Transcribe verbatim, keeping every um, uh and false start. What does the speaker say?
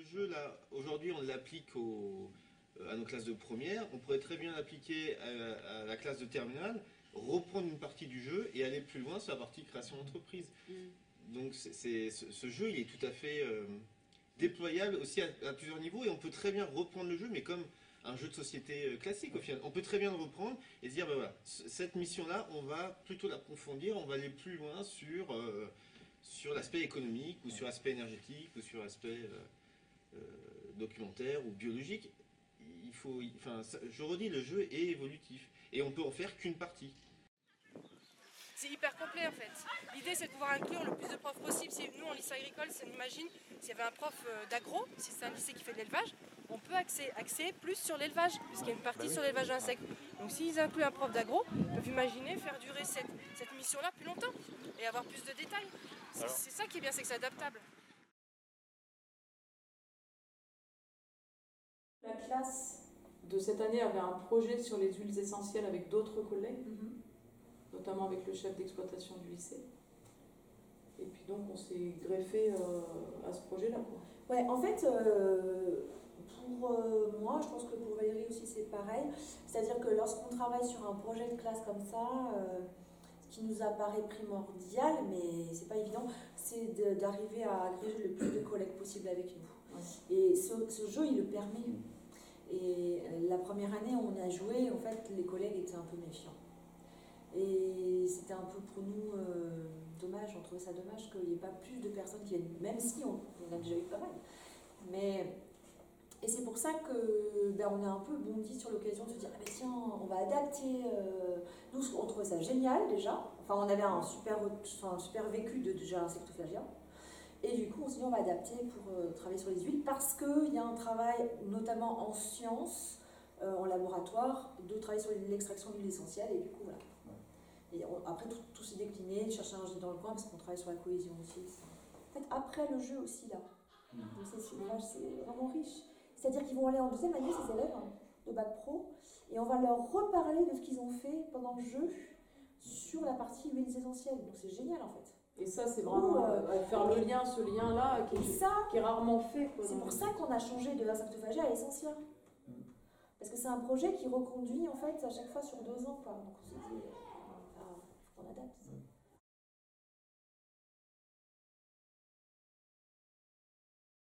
jeu, là, aujourd'hui, on l'applique au, à nos classes de première. On pourrait très bien l'appliquer à, à la classe de terminale, reprendre une partie du jeu et aller plus loin sur la partie création d'entreprise. Mm. Donc, c'est, c'est, ce, ce jeu, il est tout à fait euh, déployable aussi à, à plusieurs niveaux et on peut très bien reprendre le jeu, mais comme un jeu de société classique au final. On peut très bien le reprendre et se dire, ben voilà, cette mission-là, on va plutôt l'approfondir, on va aller plus loin sur, euh, sur l'aspect économique ou sur l'aspect énergétique ou sur l'aspect euh, euh, documentaire ou biologique. Il faut, enfin, ça, je redis, le jeu est évolutif et on peut en faire qu'une partie. C'est hyper complet en fait. L'idée c'est de pouvoir inclure le plus de profs possible. Si nous en lycée agricole, on imagine s'il y avait un prof d'agro, si c'est un lycée qui fait de l'élevage, on peut axer, axer plus sur l'élevage, puisqu'il y a une partie bah oui. sur l'élevage d'insectes. Donc s'ils incluent un prof d'agro, ils peuvent imaginer faire durer cette, cette mission-là plus longtemps et avoir plus de détails. C'est, c'est ça qui est bien, c'est que c'est adaptable. La classe de cette année avait un projet sur les huiles essentielles avec d'autres collègues. Mm-hmm. Notamment avec le chef d'exploitation du lycée. Et puis donc on s'est greffé euh, à ce projet-là. Quoi. Ouais, en fait, euh, pour euh, moi, je pense que pour Valérie aussi c'est pareil. C'est-à-dire que lorsqu'on travaille sur un projet de classe comme ça, euh, ce qui nous apparaît primordial, mais c'est pas évident, c'est de, d'arriver à agréger le plus de collègues possible avec nous. Ouais. Et ce, ce jeu, il le permet. Et la première année, on a joué, en fait, les collègues étaient un peu méfiants. Et c'était un peu pour nous euh, dommage, on trouvait ça dommage qu'il n'y ait pas plus de personnes qui viennent, même si on, on a déjà eu pas mal. Mais, et c'est pour ça que ben, on a un peu bondi sur l'occasion de se dire ah ben tiens, on va adapter. Euh, nous, on trouvait ça génial déjà. Enfin, on avait un super, un super vécu de déjà insectophagia. Et du coup, on s'est dit on va adapter pour euh, travailler sur les huiles parce qu'il y a un travail, notamment en sciences, euh, en laboratoire, de travailler sur l'extraction d'huile essentielle. Et du coup, voilà. Et on, après, tout, tout s'est décliné, chercher un jeu dans le coin, parce qu'on travaille sur la cohésion aussi. En fait, après le jeu aussi, là, mmh. donc c'est, c'est, c'est vraiment riche. C'est-à-dire qu'ils vont aller en deuxième année, ces élèves hein, de bac pro, et on va leur reparler de ce qu'ils ont fait pendant le jeu sur la partie huiles essentielles. Donc c'est génial, en fait. Et ça, c'est vraiment euh, faire le lien, ce lien-là, qui, ça, qui est rarement fait. Quoi, c'est pour ça qu'on a changé de insectophagie à l'essentiel. Mmh. Parce que c'est un projet qui reconduit, en fait, à chaque fois sur deux ans. Quoi. Donc on s'est dit... on adapte.